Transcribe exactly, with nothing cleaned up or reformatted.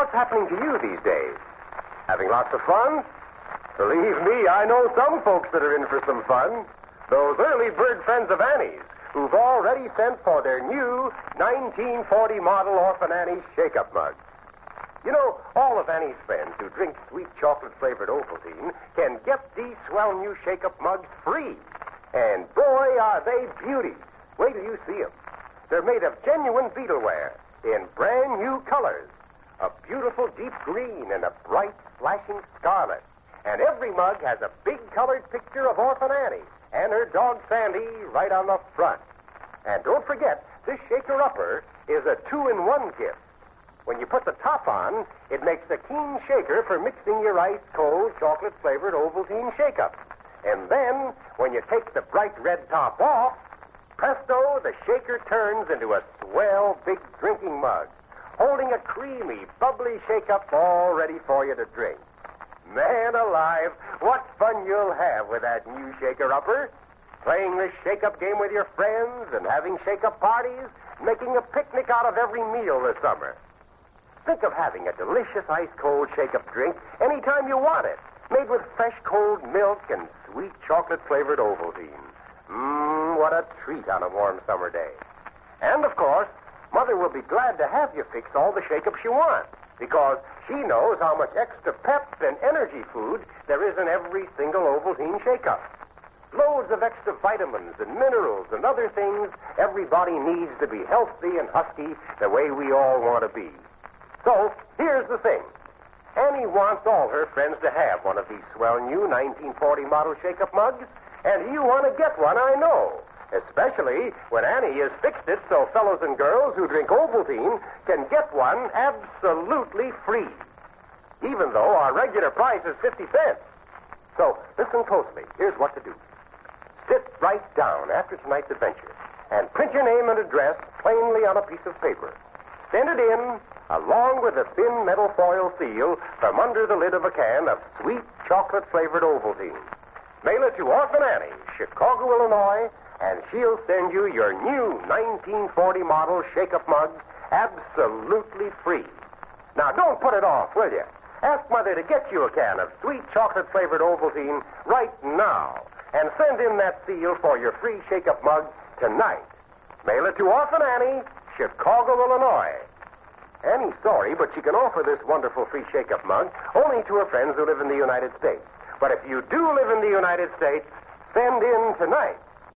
what's happening to you these days? Having lots of fun? Believe me, I know some folks that are in for some fun. Those early bird friends of Annie's who've already sent for their new nineteen forty model Orphan Annie's Shake-Up mug. You know, all of Annie's friends who drink sweet chocolate-flavored Ovaltine can get these swell new Shake-Up mugs free. And boy, are they beauties. Wait till you see them. They're made of genuine beetleware in brand new colors. A beautiful deep green and a bright flashing scarlet. And every mug has a big colored picture of Orphan Annie and her dog Sandy right on the front. And don't forget, this shaker-upper is a two-in-one gift. When you put the top on, it makes a keen shaker for mixing your ice-cold chocolate-flavored Ovaltine Shake-Up. And then, when you take the bright red top off, presto, the shaker turns into a swell big drinking mug, holding a creamy, bubbly Shake-Up all ready for you to drink. Man alive, what fun you'll have with that new shaker-upper. Playing this Shake-Up game with your friends and having Shake-Up parties, making a picnic out of every meal this summer. Think of having a delicious ice-cold Shake-Up drink anytime you want it, made with fresh cold milk and sweet chocolate-flavored Ovaltine. Mmm, what a treat on a warm summer day. And, of course, Mother will be glad to have you fix all the Shake-Ups you want, because she knows how much extra pep and energy food there is in every single Ovaltine Shake-Up. Loads of extra vitamins and minerals and other things everybody needs to be healthy and husky the way we all want to be. So, here's the thing. Annie wants all her friends to have one of these swell new nineteen forty model Shake-Up mugs, and you want to get one, I know. Especially when Annie has fixed it so fellows and girls who drink Ovaltine can get one absolutely free, even though our regular price is fifty cents. So, listen closely. Here's what to do. Sit right down after tonight's adventure and print your name and address plainly on a piece of paper. Send it in, along with a thin metal foil seal, from under the lid of a can of sweet chocolate-flavored Ovaltine. Mail it to Orphan Annie, Chicago, Illinois, and she'll send you your new nineteen forty model Shake-Up mug absolutely free. Now, don't put it off, will you? Ask Mother to get you a can of sweet chocolate-flavored Ovaltine right now, and send in that seal for your free Shake-Up mug tonight. Mail it to Orphan Annie, Chicago, Illinois. Annie's sorry, but she can offer this wonderful free Shake-Up mug only to her friends who live in the United States. But if you do live in the United States, send in tonight.